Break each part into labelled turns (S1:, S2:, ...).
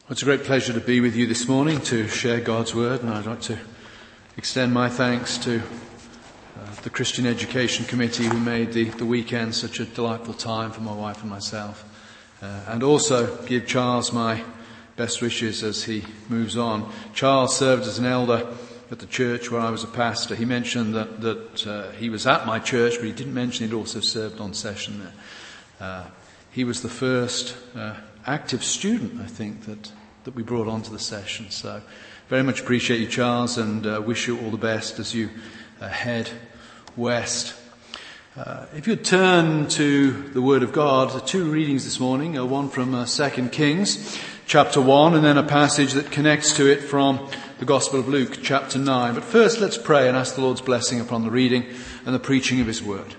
S1: It's a great pleasure to be with you this morning to share God's Word, and I'd like to extend my thanks to the Christian Education Committee who made the weekend such a delightful time for my wife and myself, and also give Charles my best wishes as he moves on. Charles served as an elder at the church where I was a pastor. He mentioned that he was at my church, but he didn't mention he'd also served on session there. He was the first active student, I think, that we brought onto the session. So very much appreciate you, Charles, and wish you all the best as you head west. If you'd turn to the Word of God, the two readings this morning are one from 2 Kings chapter 1 and then a passage that connects to it from the Gospel of Luke chapter 9. But first let's pray and ask the Lord's blessing upon the reading and the preaching of His Word.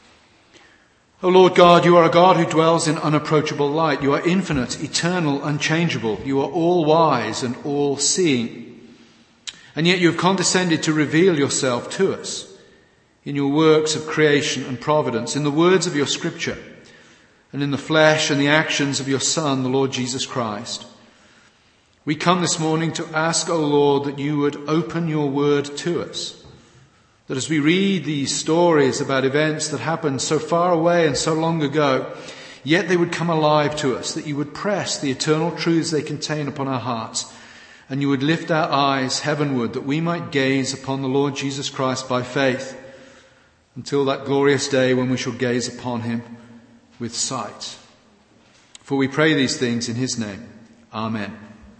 S1: O Lord God, you are a God who dwells in unapproachable light. You are infinite, eternal, unchangeable. You are all-wise and all-seeing. And yet you have condescended to reveal yourself to us in your works of creation and providence, in the words of your Scripture, and in the flesh and the actions of your Son, the Lord Jesus Christ. We come this morning to ask, O Lord, that you would open your word to us, that as we read these stories about events that happened so far away and so long ago, yet they would come alive to us, that you would press the eternal truths they contain upon our hearts, and you would lift our eyes heavenward, that we might gaze upon the Lord Jesus Christ by faith, until that glorious day when we shall gaze upon him with sight. For we pray these things in his name. Amen.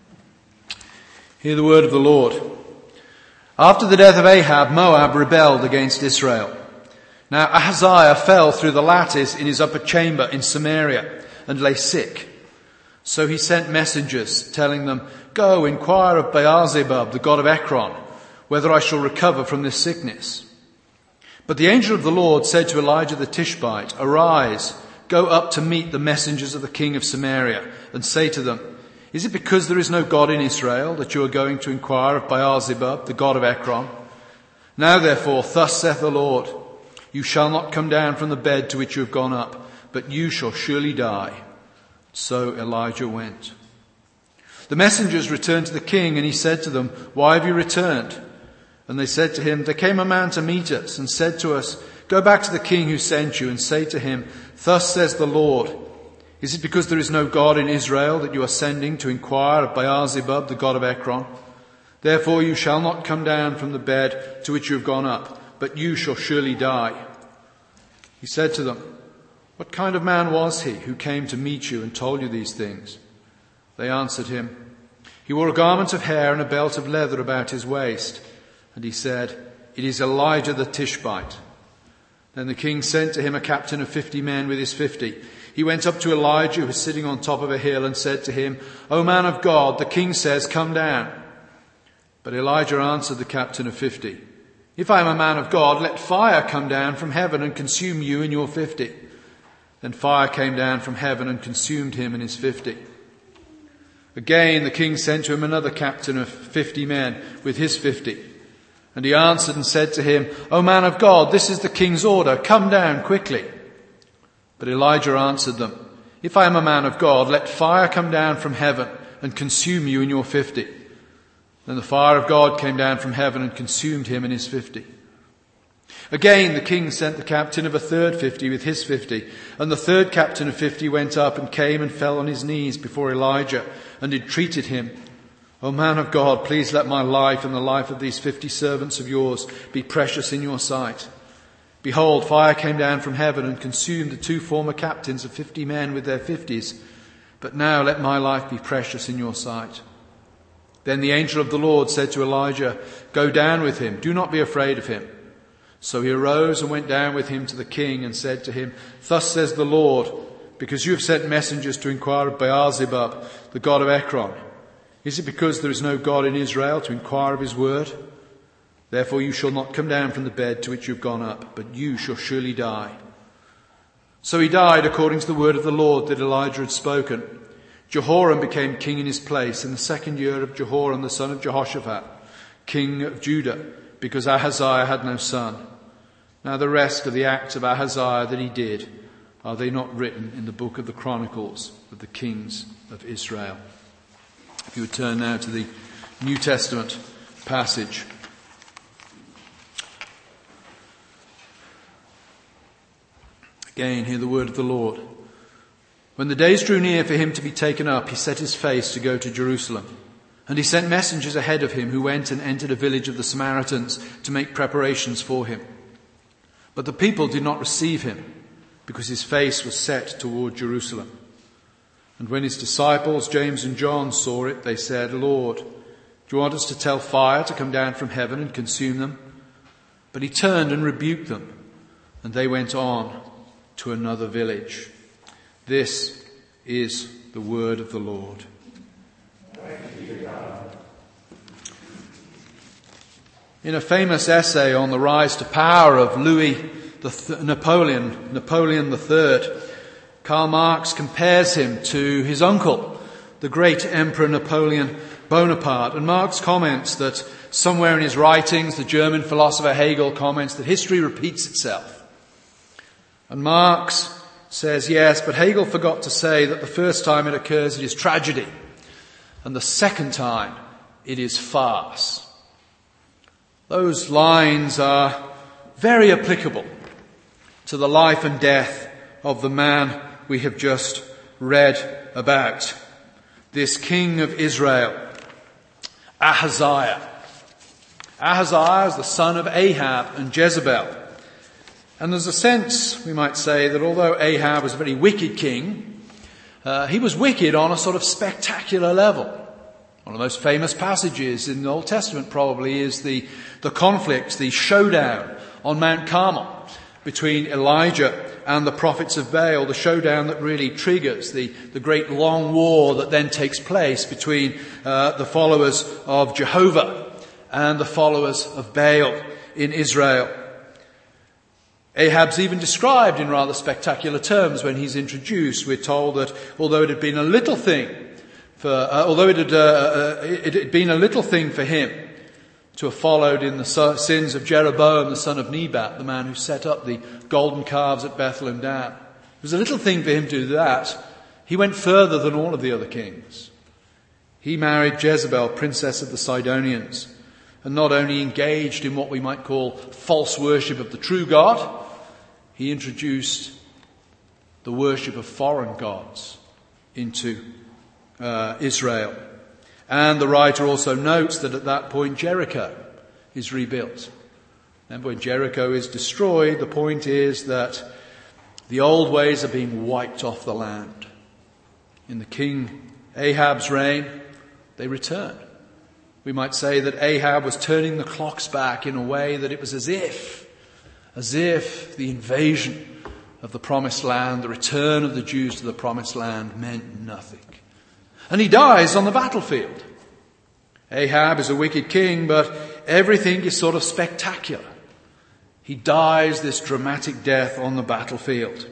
S1: Hear the word of the Lord. After the death of Ahab, Moab rebelled against Israel. Now Ahaziah fell through the lattice in his upper chamber in Samaria and lay sick. So he sent messengers telling them, "Go, inquire of Baal-zebub, the god of Ekron, whether I shall recover from this sickness." But the angel of the Lord said to Elijah the Tishbite, "Arise, go up to meet the messengers of the king of Samaria, and say to them, is it because there is no God in Israel that you are going to inquire of Baal-zebub, the god of Ekron? Now therefore, thus saith the Lord, you shall not come down from the bed to which you have gone up, but you shall surely die." So Elijah went. The messengers returned to the king, and he said to them, "Why have you returned?" And they said to him, "There came a man to meet us and said to us, go back to the king who sent you and say to him, thus says the Lord, is it because there is no God in Israel that you are sending to inquire of Baal-zebub, the god of Ekron? Therefore you shall not come down from the bed to which you have gone up, but you shall surely die." He said to them, "What kind of man was he who came to meet you and told you these things?" They answered him, "He wore a garment of hair and a belt of leather about his waist." And he said, "It is Elijah the Tishbite." Then the king sent to him a captain of 50 men with his 50. He went up to Elijah, who was sitting on top of a hill, and said to him, "O man of God, the king says, come down." But Elijah answered the captain of 50, "If I am a man of God, let fire come down from heaven and consume you and your 50. Then fire came down from heaven and consumed him and his 50. Again the king sent to him another captain of 50 men with his 50. And he answered and said to him, "O man of God, this is the king's order. Come down quickly." But Elijah answered them, "If I am a man of God, let fire come down from heaven and consume you and your 50. Then the fire of God came down from heaven and consumed him and his 50. Again the king sent the captain of a third 50 with his 50. And the third captain of 50 went up and came and fell on his knees before Elijah and entreated him, "O man of God, please let my life and the life of these 50 servants of yours be precious in your sight." Behold, fire came down from heaven and consumed the 2 former captains of 50 men with their 50s. But now let my life be precious in your sight. Then the angel of the Lord said to Elijah, "Go down with him. Do not be afraid of him." So he arose and went down with him to the king and said to him, "Thus says the Lord, because you have sent messengers to inquire of Baal-zebub, the god of Ekron, is it because there is no God in Israel to inquire of his word? Therefore you shall not come down from the bed to which you have gone up, but you shall surely die." So he died according to the word of the Lord that Elijah had spoken. Jehoram became king in his place in the 2nd year of Jehoram the son of Jehoshaphat, king of Judah, because Ahaziah had no son. Now the rest of the acts of Ahaziah that he did, are they not written in the book of the Chronicles of the kings of Israel? If you would turn now to the New Testament passage. Again, hear the word of the Lord. When the days drew near for him to be taken up, he set his face to go to Jerusalem. And he sent messengers ahead of him who went and entered a village of the Samaritans to make preparations for him. But the people did not receive him, because his face was set toward Jerusalem. And when his disciples, James and John, saw it, they said, "Lord, do you want us to tell fire to come down from heaven and consume them?" But he turned and rebuked them, and they went on to another village. This is the word of the Lord. In a famous essay on the rise to power of Napoleon III, Karl Marx compares him to his uncle, the great Emperor Napoleon Bonaparte. And Marx comments that somewhere in his writings, the German philosopher Hegel comments that history repeats itself. And Marx says, yes, but Hegel forgot to say that the first time it occurs, it is tragedy. And the second time, it is farce. Those lines are very applicable to the life and death of the man we have just read about. This king of Israel, Ahaziah. Ahaziah is the son of Ahab and Jezebel. And there's a sense, we might say, that although Ahab was a very wicked king, he was wicked on a sort of spectacular level. One of the most famous passages in the Old Testament probably is the conflict, the showdown on Mount Carmel between Elijah and the prophets of Baal, the showdown that really triggers the great long war that then takes place between the followers of Jehovah and the followers of Baal in Israel. Ahab's even described in rather spectacular terms when he's introduced. We're told that although it had been a little thing for him to have followed in the sins of Jeroboam, the son of Nebat, the man who set up the golden calves at Bethel and Dan. It was a little thing for him to do that. He went further than all of the other kings. He married Jezebel, princess of the Sidonians, and not only engaged in what we might call false worship of the true God, he introduced the worship of foreign gods into Israel. And the writer also notes that at that point Jericho is rebuilt. And when Jericho is destroyed, the point is that the old ways are being wiped off the land. In the king Ahab's reign, they return. We might say that Ahab was turning the clocks back in a way that it was as if the invasion of the promised land, the return of the Jews to the promised land meant nothing. And he dies on the battlefield. Ahab is a wicked king, but everything is sort of spectacular. He dies this dramatic death on the battlefield.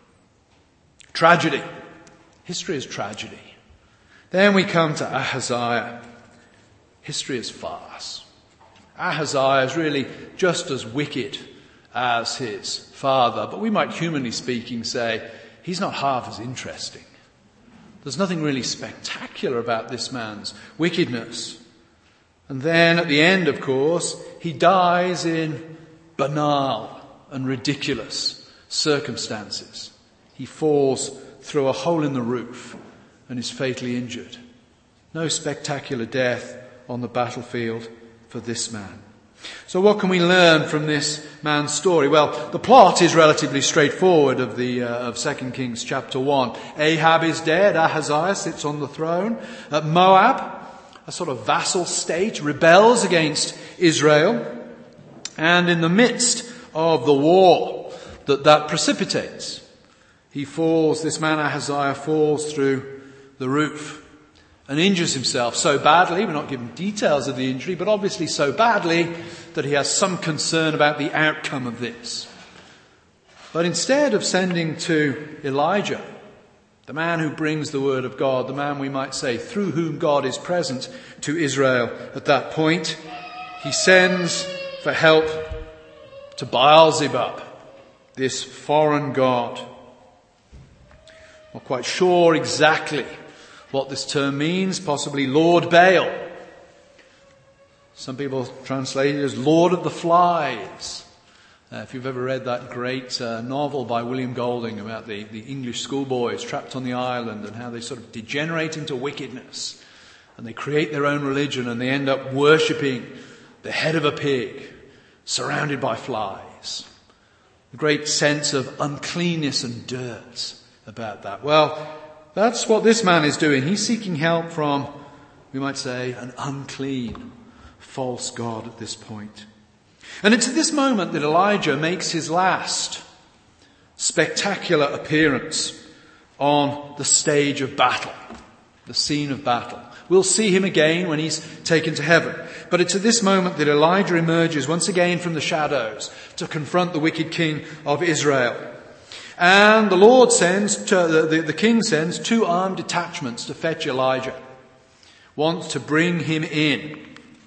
S1: Tragedy. History is tragedy. Then we come to Ahaziah. History is farce. Ahaziah is really just as wicked as his father, but we might, humanly speaking, say he's not half as interesting. There's nothing really spectacular about this man's wickedness. And then at the end, of course, he dies in banal and ridiculous circumstances. He falls through a hole in the roof and is fatally injured. No spectacular death on the battlefield for this man. So what can we learn from this man's story? Well, the plot is relatively straightforward of 2 Kings chapter 1. Ahab is dead. Ahaziah sits on the throne. Moab, a sort of vassal state, rebels against Israel. And in the midst of the war that precipitates, this man Ahaziah falls through the roof and injures himself so badly, we're not given details of the injury, but obviously so badly that he has some concern about the outcome of this. But instead of sending to Elijah, the man who brings the word of God, the man we might say through whom God is present to Israel at that point, he sends for help to Baal-zebub, this foreign god. Not quite sure exactly what this term means, possibly Lord Baal. Some people translate it as Lord of the Flies. If you've ever read that great novel by William Golding about the English schoolboys trapped on the island and how they sort of degenerate into wickedness and they create their own religion and they end up worshipping the head of a pig surrounded by flies. A great sense of uncleanness and dirt about that. Well, that's what this man is doing. He's seeking help from, we might say, an unclean, false god at this point. And it's at this moment that Elijah makes his last spectacular appearance on the stage of battle, the scene of battle. We'll see him again when he's taken to heaven. But it's at this moment that Elijah emerges once again from the shadows to confront the wicked king of Israel. And the Lord sends, the king sends 2 armed detachments to fetch Elijah. One to bring him in.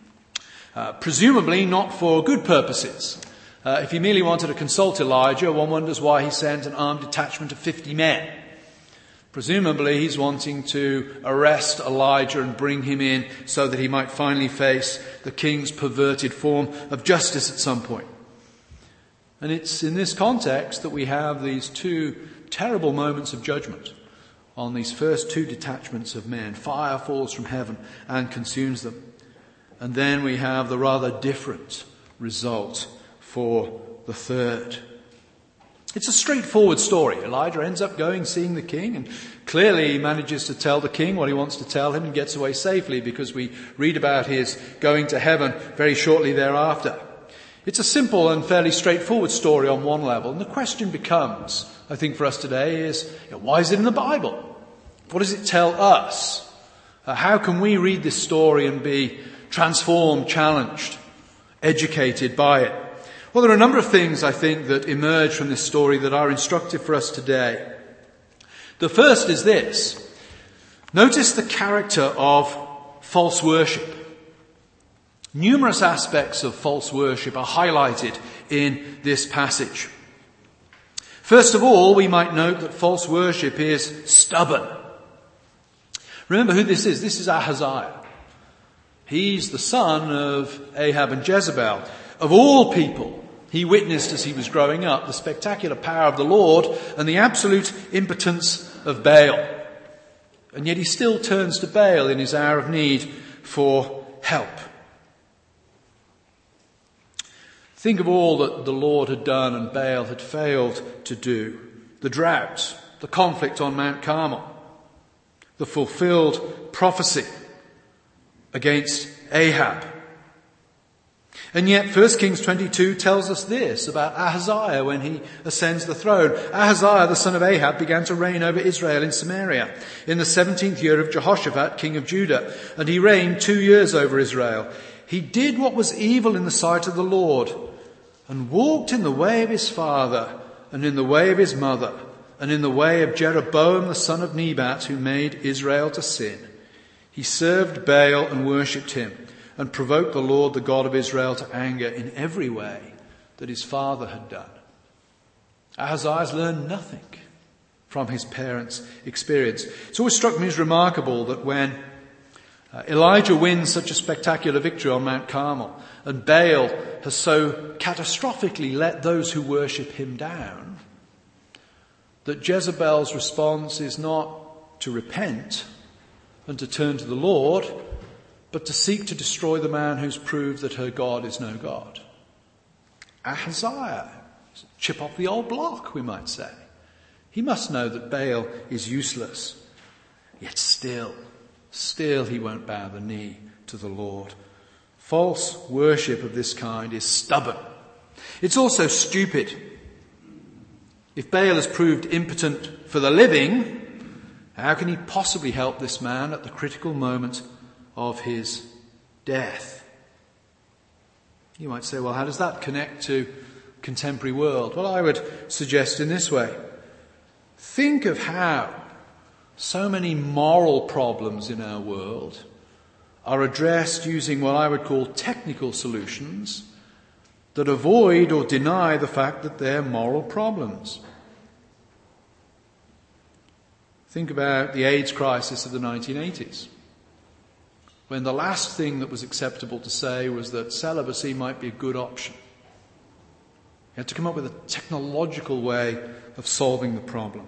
S1: Presumably not for good purposes. If he merely wanted to consult Elijah, one wonders why he sent an armed detachment of 50 men. Presumably he's wanting to arrest Elijah and bring him in so that he might finally face the king's perverted form of justice at some point. And it's in this context that we have these 2 terrible moments of judgment on these first 2 detachments of men. Fire falls from heaven and consumes them. And then we have the rather different result for the third. It's a straightforward story. Elijah ends up going, seeing the king, and clearly he manages to tell the king what he wants to tell him and gets away safely because we read about his going to heaven very shortly thereafter. It's a simple and fairly straightforward story on one level. And the question becomes, I think for us today, is why is it in the Bible? What does it tell us? How can we read this story and be transformed, challenged, educated by it? Well, there are a number of things, I think, that emerge from this story that are instructive for us today. The first is this. Notice the character of false worship. Numerous aspects of false worship are highlighted in this passage. First of all, we might note that false worship is stubborn. Remember who this is. This is Ahaziah. He's the son of Ahab and Jezebel. Of all people, he witnessed as he was growing up the spectacular power of the Lord and the absolute impotence of Baal. And yet he still turns to Baal in his hour of need for help. Think of all that the Lord had done and Baal had failed to do. The drought, the conflict on Mount Carmel, the fulfilled prophecy against Ahab. And yet 1 Kings 22 tells us this about Ahaziah when he ascends the throne. Ahaziah, the son of Ahab, began to reign over Israel in Samaria in the 17th year of Jehoshaphat, king of Judah, and he reigned 2 years over Israel. He did what was evil in the sight of the Lord and walked in the way of his father and in the way of his mother and in the way of Jeroboam the son of Nebat, who made Israel to sin. He served Baal and worshipped him and provoked the Lord, the God of Israel, to anger in every way that his father had done. Ahaziah learned nothing from his parents' experience. It's always struck me as remarkable that when Elijah wins such a spectacular victory on Mount Carmel and Baal has so catastrophically let those who worship him down, that Jezebel's response is not to repent and to turn to the Lord, but to seek to destroy the man who's proved that her God is no God. Ahaziah, chip off the old block, we might say. He must know that Baal is useless. Yet still he won't bow the knee to the Lord. False worship of this kind is stubborn. It's also stupid. If Baal has proved impotent for the living, how can he possibly help this man at the critical moment of his death? You might say, well, how does that connect to contemporary world? Well, I would suggest in this way. Think of how so many moral problems in our world are addressed using what I would call technical solutions that avoid or deny the fact that they're moral problems. Think about the AIDS crisis of the 1980s, when the last thing that was acceptable to say was that celibacy might be a good option. You had to come up with a technological way of solving the problem.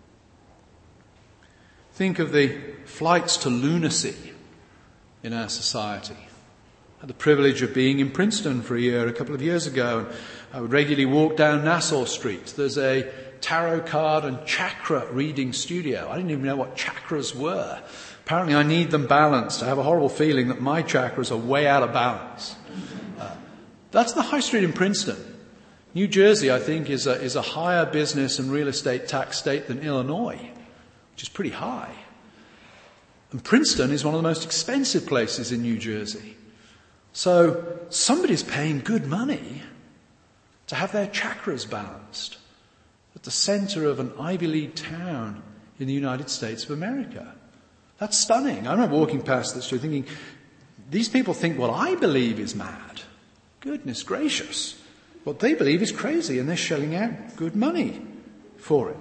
S1: Think of the flights to lunacy in our society. I had the privilege of being in Princeton for a year a couple of years ago, and I would regularly walk down Nassau Street. There's a tarot card and chakra reading studio. I didn't even know what chakras were. Apparently I need them balanced. I have a horrible feeling that my chakras are way out of balance. That's the high street in Princeton. New Jersey, I think, is a higher business and real estate tax state than Illinois, which is pretty high. And Princeton is one of the most expensive places in New Jersey. So somebody's paying good money to have their chakras balanced at the center of an Ivy League town in the United States of America. That's stunning. I remember walking past this street thinking, these people think what I believe is mad. Goodness gracious. What they believe is crazy, and they're shelling out good money for it.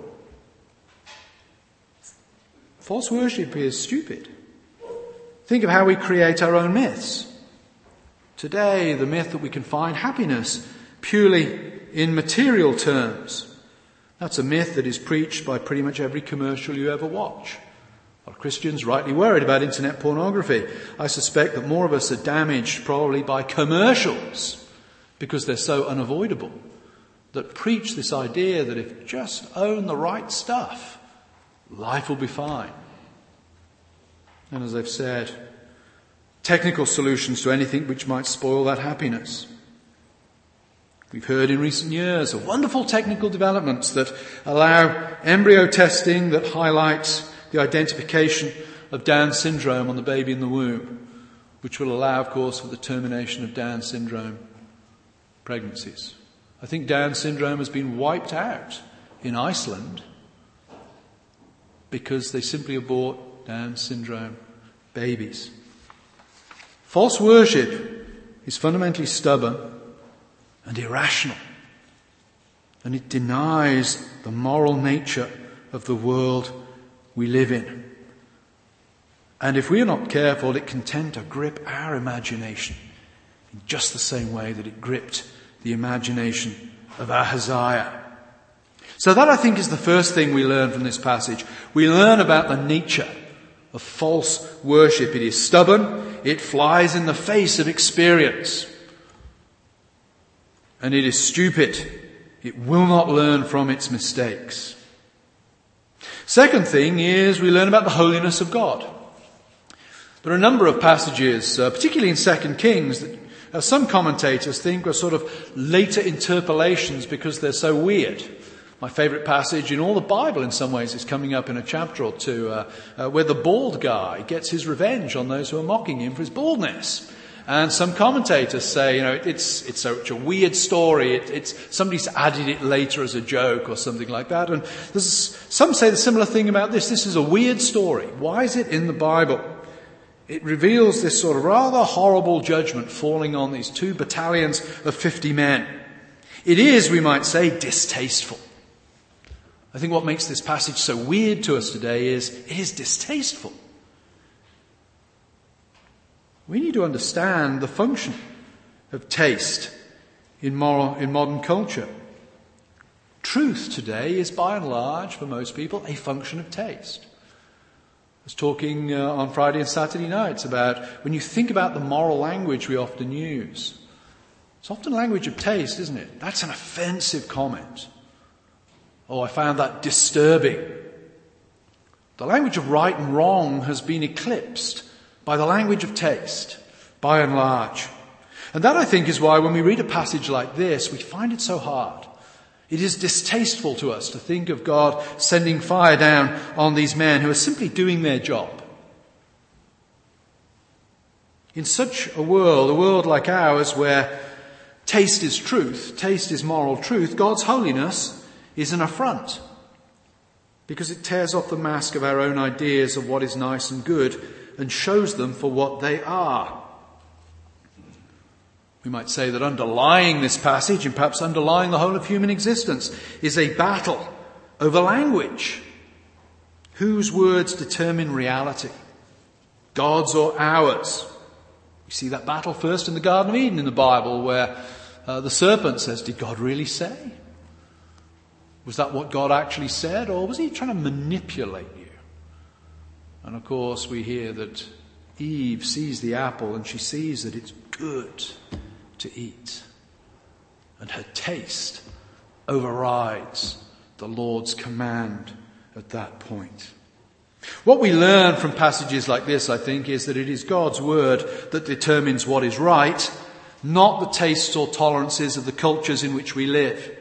S1: False worship is stupid. Think of how we create our own myths. Today, the myth that we can find happiness purely in material terms. That's a myth that is preached by pretty much every commercial you ever watch. A lot of Christians rightly worried about internet pornography. I suspect that more of us are damaged probably by commercials because they're so unavoidable, that preach this idea that if you just own the right stuff, life will be fine. And as I've said, technical solutions to anything which might spoil that happiness. We've heard in recent years of wonderful technical developments that allow embryo testing that highlights the identification of Down syndrome on the baby in the womb, which will allow, of course, for the termination of Down syndrome pregnancies. I think Down syndrome has been wiped out in Iceland because they simply abort Down syndrome babies. False worship is fundamentally stubborn and irrational, and it denies the moral nature of the world we live in. And if we are not careful, it can tend to grip our imagination in just the same way that it gripped the imagination of Ahaziah. So that, I think, is the first thing we learn from this passage. We learn about the nature of false worship. It is stubborn, it flies in the face of experience, and it is stupid. It will not learn from its mistakes. Second thing is we learn about the holiness of God. There are a number of passages, particularly in 2 Kings, that some commentators think are sort of later interpolations because they're so weird. My favourite passage in all the Bible in some ways is coming up in a chapter or two where the bald guy gets his revenge on those who are mocking him for his baldness. And some commentators say, it's such a weird story. It's somebody's added it later as a joke or something like that. And some say the similar thing about this. This is a weird story. Why is it in the Bible? It reveals this sort of rather horrible judgment falling on these 2 battalions of 50 men. It is, we might say, distasteful. I think what makes this passage so weird to us today is it is distasteful. We need to understand the function of taste in modern culture. Truth today is, by and large, for most people, a function of taste. I was talking on Friday and Saturday nights about when you think about the moral language we often use. It's often language of taste, isn't it? That's an offensive comment. Oh, I found that disturbing. The language of right and wrong has been eclipsed by the language of taste, by and large. And that, I think, is why when we read a passage like this, we find it so hard. It is distasteful to us to think of God sending fire down on these men who are simply doing their job. In such a world like ours, where taste is truth, taste is moral truth, God's holiness is an affront, because it tears off the mask of our own ideas of what is nice and good and shows them for what they are. We might say that underlying this passage, and perhaps underlying the whole of human existence, is a battle over language. Whose words determine reality? God's or ours? We see that battle first in the Garden of Eden in the Bible, where the serpent says, did God really say? Was that what God actually said, or was he trying to manipulate you? And of course we hear that Eve sees the apple and she sees that it's good to eat. And her taste overrides the Lord's command at that point. What we learn from passages like this, I think, is that it is God's word that determines what is right, not the tastes or tolerances of the cultures in which we live.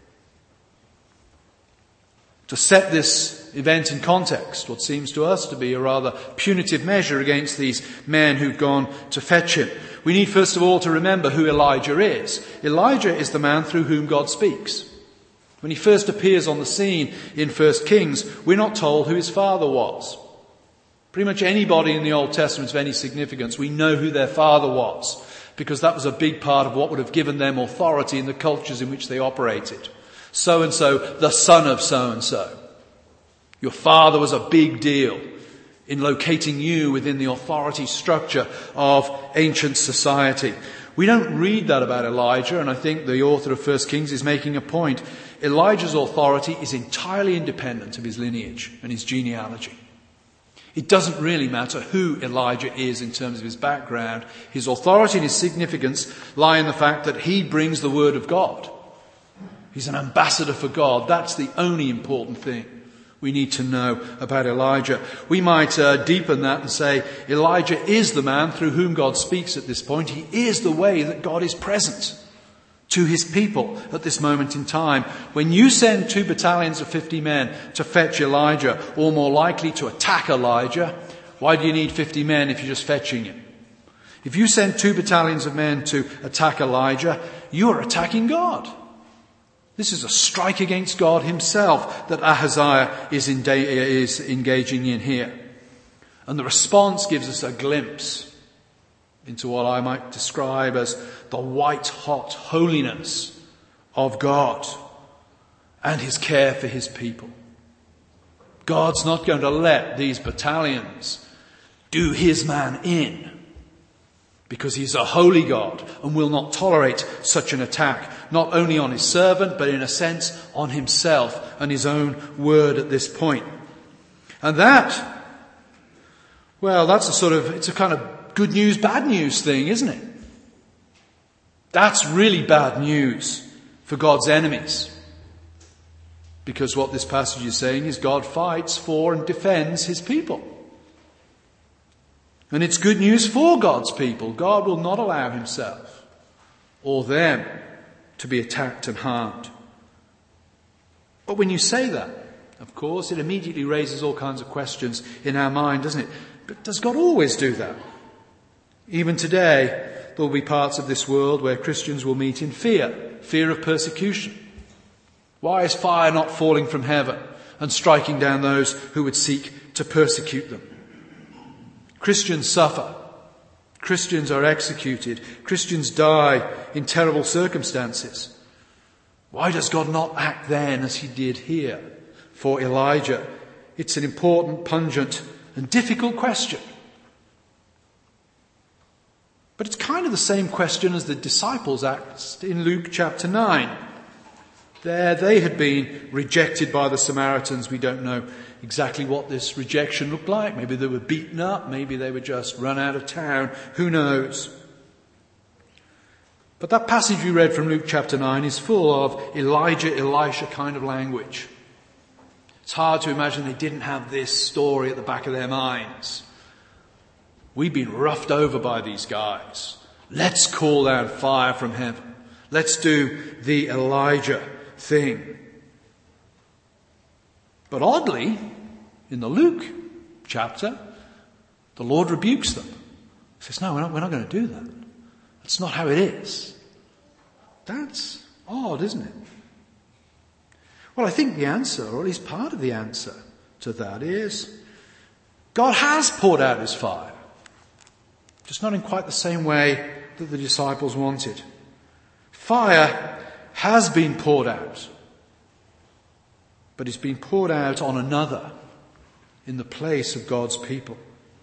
S1: To set this event in context, what seems to us to be a rather punitive measure against these men who've gone to fetch him, we need first of all to remember who Elijah is. Elijah is the man through whom God speaks. When he first appears on the scene in 1 Kings, we're not told who his father was. Pretty much anybody in the Old Testament of any significance, we know who their father was, because that was a big part of what would have given them authority in the cultures in which they operated. So-and-so, the son of so-and-so. Your father was a big deal in locating you within the authority structure of ancient society. We don't read that about Elijah, and I think the author of 1 Kings is making a point. Elijah's authority is entirely independent of his lineage and his genealogy. It doesn't really matter who Elijah is in terms of his background. His authority and his significance lie in the fact that he brings the word of God. He's an ambassador for God. That's the only important thing we need to know about Elijah. We might deepen that and say Elijah is the man through whom God speaks at this point. He is the way that God is present to his people at this moment in time. When you send 2 battalions of 50 men to fetch Elijah, or more likely to attack Elijah, why do you need 50 men if you're just fetching him? If you send 2 battalions of men to attack Elijah, you're attacking God. This is a strike against God himself that Ahaziah is engaging in here. And the response gives us a glimpse into what I might describe as the white-hot holiness of God and his care for his people. God's not going to let these battalions do his man in, because he's a holy God and will not tolerate such an attack, not only on his servant, but in a sense on himself and his own word at this point. And that's it's a kind of good news, bad news thing, isn't it? That's really bad news for God's enemies. Because what this passage is saying is God fights for and defends his people. And it's good news for God's people. God will not allow himself or them to be attacked and harmed. But when you say that, of course, it immediately raises all kinds of questions in our mind, doesn't it? But does God always do that? Even today, there will be parts of this world where Christians will meet in fear of persecution. Why is fire not falling from heaven and striking down those who would seek to persecute them? Christians suffer. Christians are executed. Christians die in terrible circumstances. Why does God not act then as he did here for Elijah? It's an important, pungent, and difficult question. But it's kind of the same question as the disciples asked in Luke chapter 9. There they had been rejected by the Samaritans. We don't know exactly what this rejection looked like. Maybe they were beaten up. Maybe they were just run out of town. Who knows? But that passage we read from Luke chapter 9 is full of Elijah, Elisha kind of language. It's hard to imagine they didn't have this story at the back of their minds. We've been roughed over by these guys. Let's call down fire from heaven. Let's do the Elijah thing. But oddly, in the Luke chapter, the Lord rebukes them. He says, no, we're not going to do that. That's not how it is. That's odd, isn't it? Well, I think the answer, or at least part of the answer to that is God has poured out his fire. Just not in quite the same way that the disciples wanted. Fire has been poured out, but it's been poured out on another in the place of God's people.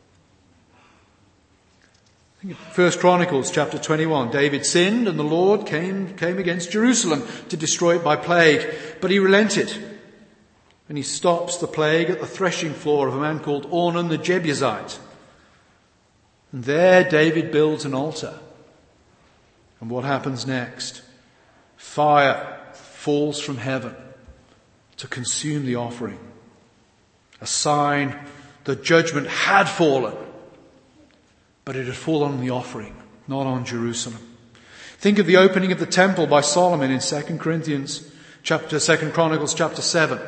S1: I think in 1 Chronicles chapter 21, David sinned and the Lord came against Jerusalem to destroy it by plague, but he relented. And he stops the plague at the threshing floor of a man called Ornan the Jebusite. And there David builds an altar. And what happens next? Fire falls from heaven to consume the offering. A sign that judgment had fallen, but it had fallen on the offering, not on Jerusalem. Think of the opening of the temple by Solomon in 2 Chronicles chapter 7.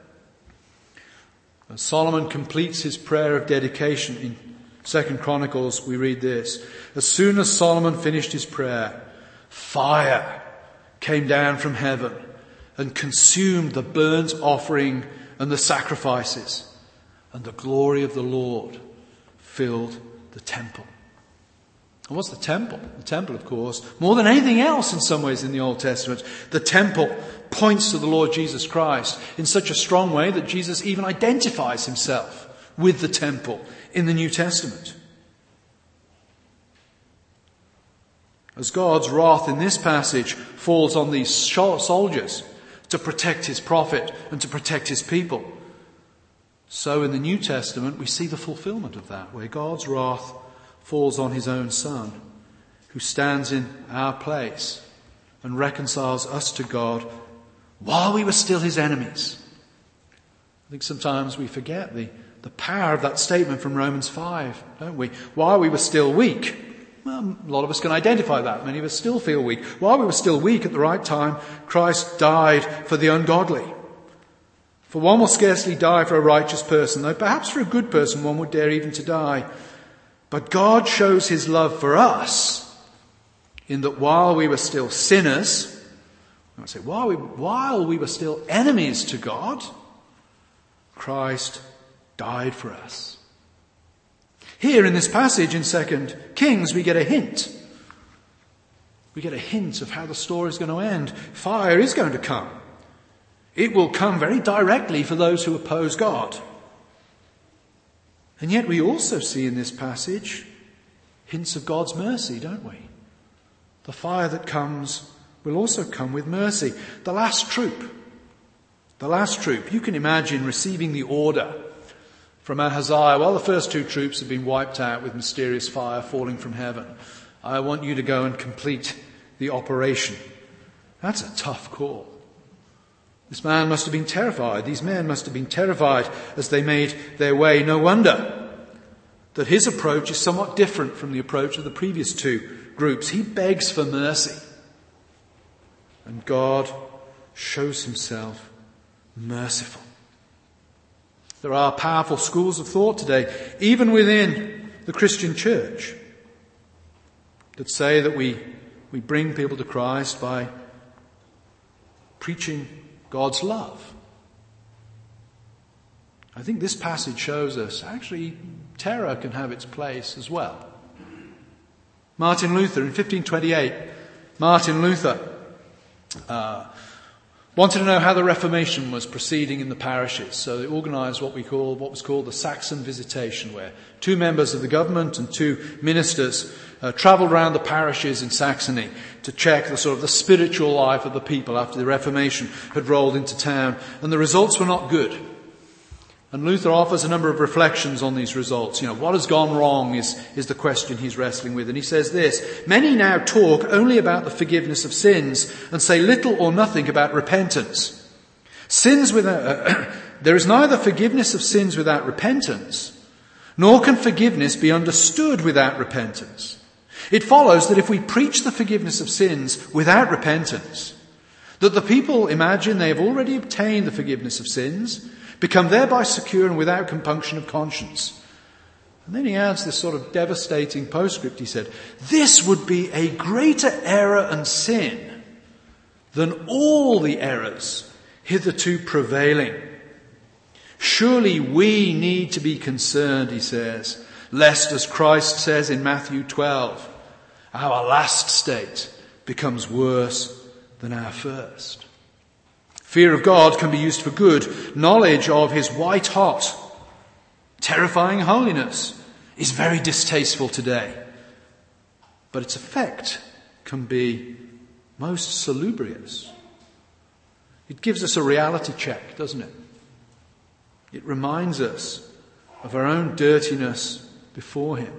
S1: As Solomon completes his prayer of dedication in 2 Chronicles, we read this. As soon as Solomon finished his prayer, fire came down from heaven and consumed the burnt offering and the sacrifices, and the glory of the Lord filled the temple. And what's the temple? The temple, of course, more than anything else in some ways in the Old Testament, the temple points to the Lord Jesus Christ in such a strong way that Jesus even identifies himself with the temple in the New Testament. As God's wrath in this passage falls on these soldiers to protect his prophet and to protect his people, so in the New Testament we see the fulfillment of that, where God's wrath falls on his own Son, who stands in our place and reconciles us to God while we were still his enemies. I think sometimes we forget the power of that statement from Romans 5, don't we? While we were still weak. Well, a lot of us can identify that. Many of us still feel weak. While we were still weak at the right time, Christ died for the ungodly. For one will scarcely die for a righteous person, though perhaps for a good person one would dare even to die. But God shows his love for us in that while we were still sinners, I would say while we were still enemies to God, Christ died for us. Here in this passage in 2 Kings we get a hint. We get a hint of how the story is going to end. Fire is going to come. It will come very directly for those who oppose God. And yet we also see in this passage hints of God's mercy, don't we? The fire that comes will also come with mercy. The last troop. You can imagine receiving the order from Ahaziah. Well, the first two troops have been wiped out with mysterious fire falling from heaven. I want you to go and complete the operation. That's a tough call. This man must have been terrified. These men must have been terrified as they made their way. No wonder that his approach is somewhat different from the approach of the previous two groups. He begs for mercy. And God shows himself merciful. There are powerful schools of thought today, even within the Christian church, that say that we bring people to Christ by preaching God's love. I think this passage shows us actually terror can have its place as well. Martin Luther in 1528, Martin Luther wanted to know how the Reformation was proceeding in the parishes. So they organised what was called the Saxon Visitation, where two members of the government and two ministers travelled around the parishes in Saxony to check the spiritual life of the people after the Reformation had rolled into town. And the results were not good. And Luther offers a number of reflections on these results. What has gone wrong is the question he's wrestling with. And he says this: many now talk only about the forgiveness of sins and say little or nothing about repentance. There is neither forgiveness of sins without repentance, nor can forgiveness be understood without repentance. It follows that if we preach the forgiveness of sins without repentance, that the people imagine they have already obtained the forgiveness of sins, become thereby secure and without compunction of conscience. And then he adds this sort of devastating postscript. He said, this would be a greater error and sin than all the errors hitherto prevailing. Surely we need to be concerned, he says, lest, as Christ says in Matthew 12, our last state becomes worse than our first. Fear of God can be used for good. Knowledge of his white-hot Terrifying holiness is very distasteful today, but its effect can be most salubrious. It gives us a reality check, doesn't it? It reminds us of our own dirtiness before him.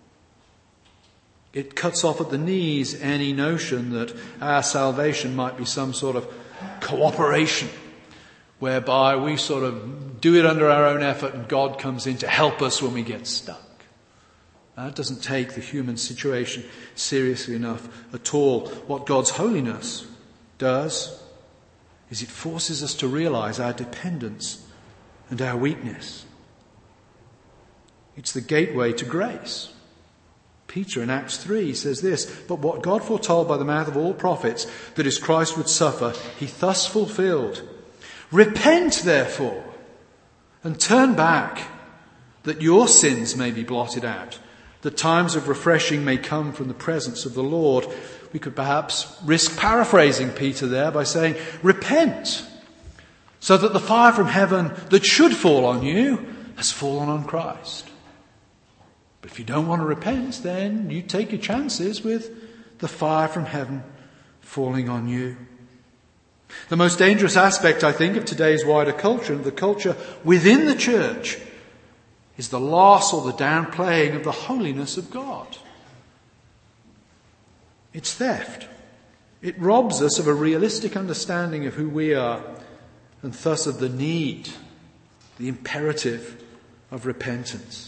S1: It cuts off at the knees any notion that our salvation might be some sort of cooperation whereby we sort of do it under our own effort and God comes in to help us when we get stuck. That doesn't take the human situation seriously enough at all. What God's holiness does is it forces us to realize our dependence and our weakness. It's the gateway to grace. Peter in Acts 3 says this, "But what God foretold by the mouth of all prophets, that his Christ would suffer, he thus fulfilled. Repent, therefore, and turn back, that your sins may be blotted out, that times of refreshing may come from the presence of the Lord." We could perhaps risk paraphrasing Peter there by saying, repent, so that the fire from heaven that should fall on you has fallen on Christ. But if you don't want to repent, then you take your chances with the fire from heaven falling on you. The most dangerous aspect, I think, of today's wider culture, and the culture within the church, is the loss or the downplaying of the holiness of God. It's theft. It robs us of a realistic understanding of who we are, and thus of the need, the imperative of repentance.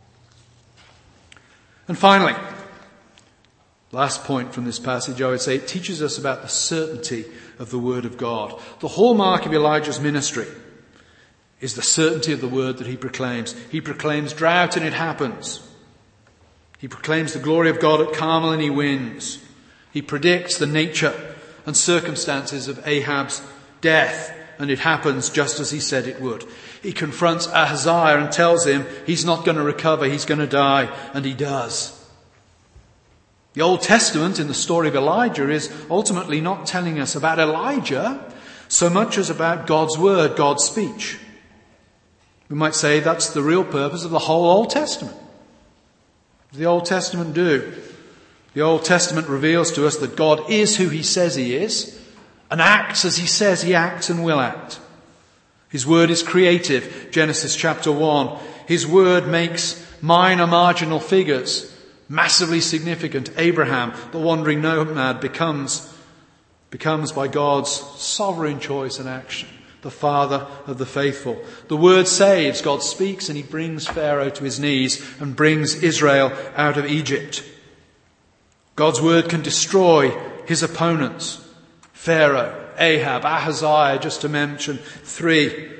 S1: And finally, last point from this passage, I would say, it teaches us about the certainty of the word of God. The hallmark of Elijah's ministry is the certainty of the word that he proclaims. He proclaims drought and it happens. He proclaims the glory of God at Carmel and he wins. He predicts the nature and circumstances of Ahab's death and it happens just as he said it would. He confronts Ahaziah and tells him he's not going to recover, he's going to die, and he does. The Old Testament in the story of Elijah is ultimately not telling us about Elijah so much as about God's word, God's speech. We might say that's the real purpose of the whole Old Testament. What does the Old Testament do? The Old Testament reveals to us that God is who he says he is, and acts as he says he acts and will act. His word is creative, Genesis chapter 1. His word makes minor marginal figures massively significant. Abraham, the wandering nomad, becomes by God's sovereign choice and action the father of the faithful. The word saves. God speaks and he brings Pharaoh to his knees and brings Israel out of Egypt. God's word can destroy his opponents. Pharaoh, Ahab, Ahaziah, just to mention three.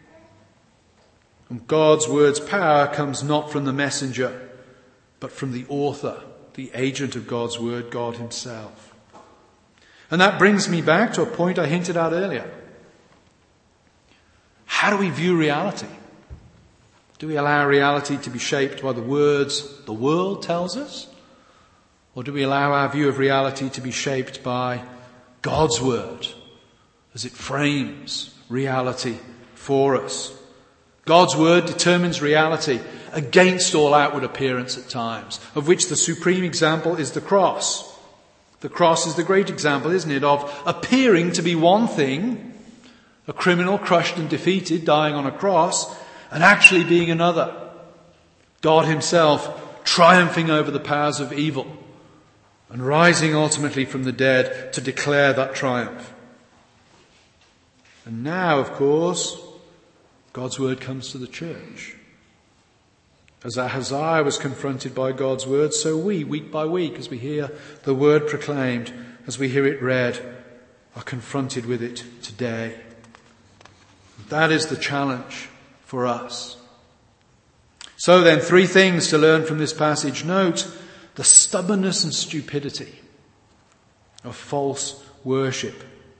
S1: And God's word's power comes not from the messenger, but from the author, the agent of God's word, God himself. And that brings me back to a point I hinted at earlier. How do we view reality? Do we allow reality to be shaped by the words the world tells us? Or do we allow our view of reality to be shaped by God's word as it frames reality for us? God's word determines reality against all outward appearance at times, of which the supreme example is the cross. The cross is the great example, isn't it, of appearing to be one thing, a criminal crushed and defeated, dying on a cross, and actually being another. God himself triumphing over the powers of evil and rising ultimately from the dead to declare that triumph. And now, of course, God's word comes to the church. As Ahaziah was confronted by God's word, so we, week by week, as we hear the word proclaimed, as we hear it read, are confronted with it today. That is the challenge for us. So then, three things to learn from this passage. Note the stubbornness and stupidity of false worship.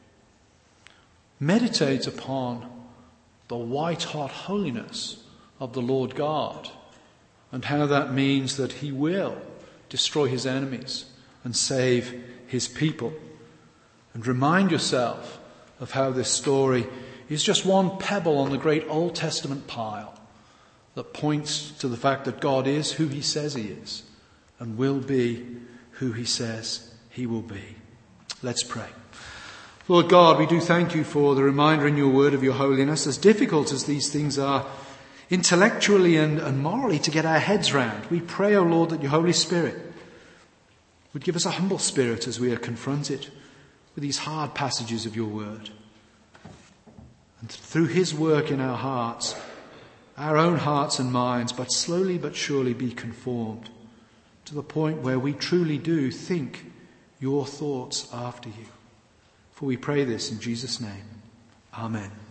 S1: Meditate upon the white-hot holiness of the Lord God and how that means that he will destroy his enemies and save his people. And remind yourself of how this story is just one pebble on the great Old Testament pile that points to the fact that God is who he says he is and will be who he says he will be. Let's pray. Lord God, we do thank you for the reminder in your word of your holiness, as difficult as these things are intellectually and morally to get our heads round. We pray, O Lord, that your Holy Spirit would give us a humble spirit as we are confronted with these hard passages of your word. And through his work in our hearts, our own hearts and minds, but slowly but surely be conformed to the point where we truly do think your thoughts after you. For we pray this in Jesus' name. Amen.